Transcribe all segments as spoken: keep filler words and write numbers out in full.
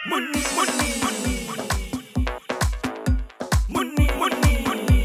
मुन्नी मुन्नी मुन्नी मुन्नी मुन्नी मुन्नी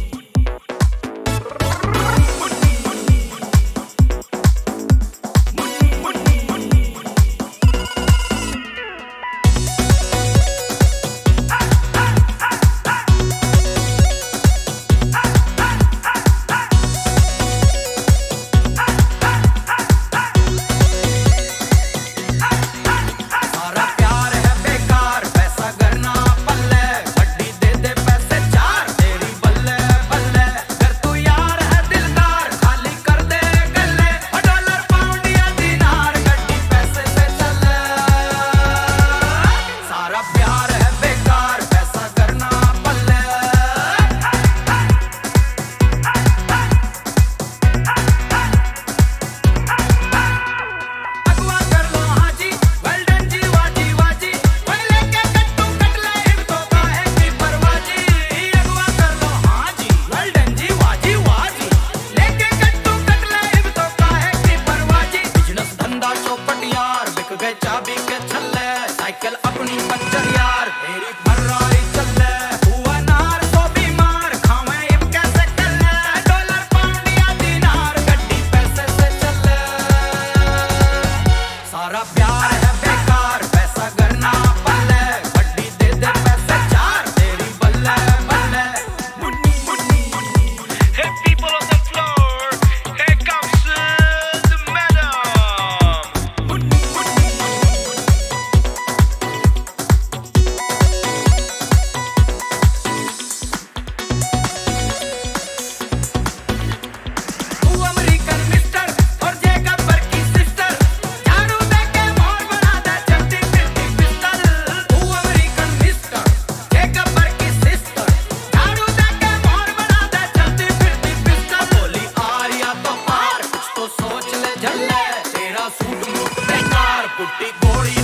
चाबी के छल्ले साइकिल अपनी पंचर यार मेरी फर्रारी चले हुआ नार तो बीमार खावे इब कैसे चले डॉलर पाउंड या दिनार गड्डी पैसे से चले सारा प्यार है बेकार पैसा करना पल्ले गड्डी दे दे पैसे चार तेरी बल्ले बल्ले Munni Munni Munni Hey people on the floor, here comes uh, the madam. Munni Munni सोच ले झल्ले तेरा सूट मुट बेकार पुट्टी घोड़ी